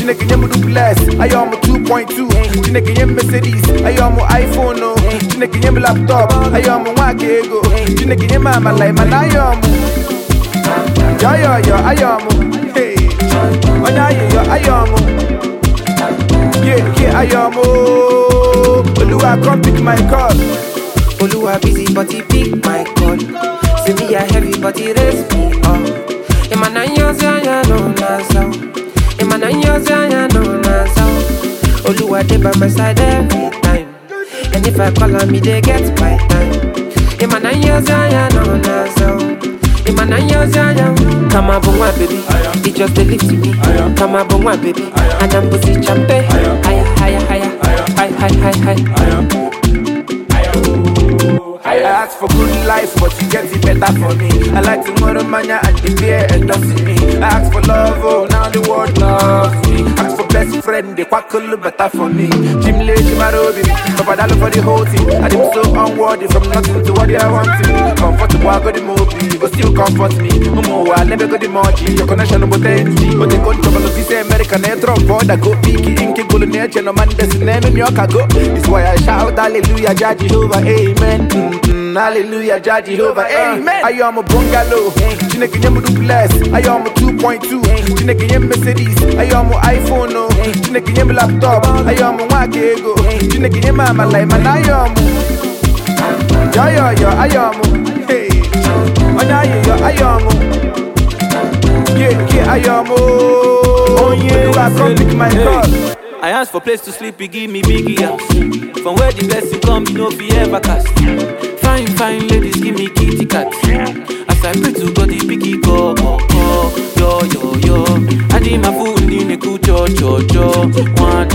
Chineke nyem duplex, I am 2.2. Chineke nyem Mercedes, I am iPhone no. Chineke nyem laptop, I am Wakego. Chineke nyem mama like man I am. Yo, I am. Hey, Onya yo, I am. Yeah, I am. Oluwa come pick my call. Oluwa busy but he pick my call. Say me a heavy but he raise me up. Emana nyoza ya no nazo. Emana nyoza ya no nazo. Oluwa dey by my side every time. And if I call on me they get my time. Emana nyoza ya no nazo. Emana nyoza ya. Come on bongwa baby. It just dey lift me. Come on bongwa baby. And I'm busy champe. Higher. I ask for good life, but you get it better for me. I like tomorrow mania and the beer endorsing me. I ask for love, oh, now the world loves me. Ask for best friend, they quack a little better for me. Jim Lee, Jimarobi, Papa Dalo for the whole team. I am so unworthy from nothing to what they are wanting. Comfortable, I got the movie, but still comfort me. Momo, I never got the mochi. Your connection about energy, but they can't trouble to say American air drop board. I go peaky, inky, go nature, no man, there's name in your cargo. It's why I shout, hallelujah, Judge Jehovah, amen. Hallelujah, Jah Jehovah, amen. I am a bungalow, Chineke nyem duplex, I am 2.2. Chineke nyem Mercedes, I am iPhone no. Chineke nyem laptop, I am Wakego. Chineke nyem mama like man I am. Yo, I am. Hey, Onya yo, I am. Yeah, I am. Oh yeah, I come pick my call. I asked for place to sleep, he give me biggie house. From where the blessing come, you know fi ever cast. Fine ladies, give me kitty cat. As I pray to God, the biggie go, yo. I did my food in the good cho. One,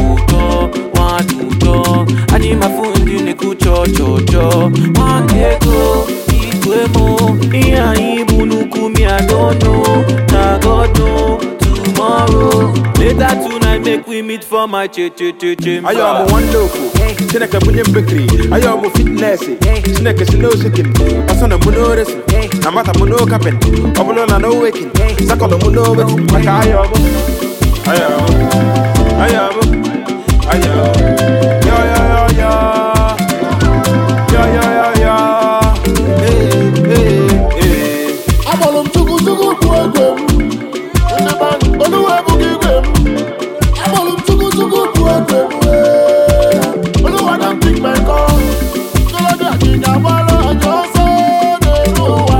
two, I did my food in the good cho. One day go, Ikwemo. Iya ibunuku me, I don't know. Na God know. Tomorrow, later tonight, make we meet for my che. I am wonderful. Chineke bunye bakery. I am fitness. Chineke sino shaking. Asana muno resi. Namata muno kapen. Obulo na no waking. Sakolo muno weti. Maka I am. Yo. Hey. I'm all chugu program. Oluwa bugigwem. I'm all chugu program. Oluwa don't pick my call. Tolo bi ajiga wala ajoso deruwa.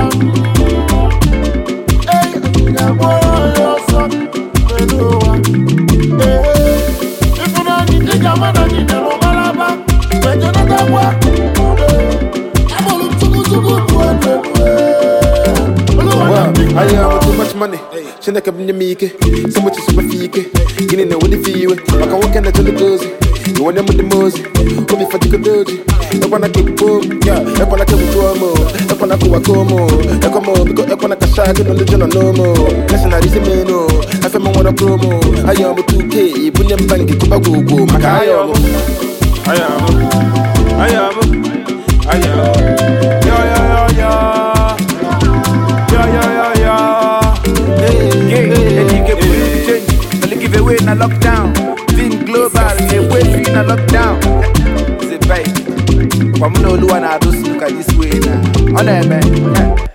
Hey, ajiga wala ajoso deruwa. Hey, if you don't need the mana ni dero malaba, when you not that work. I'm all chugu program. I have too much money. Chineke bunye mike. So much is super fike. Gini na wadi fiwe. Waka waka na jolly gozi. You want them with the mosey. Obi fatiko doji. Ekwana kipo. Yeah. Ekwana kibutuomo. Ekwana kuwakomo. Ekomo. Biko ekwana kashaki. No legend no more. Listen I reason me no. I feel me wanna promo. I am 2K. Bunye mbangi kuba gugu. Maka I am. Yo. Give away in a lockdown. Being global, away in a lockdown. Say bye. From no one I do look at this way now. On there, man.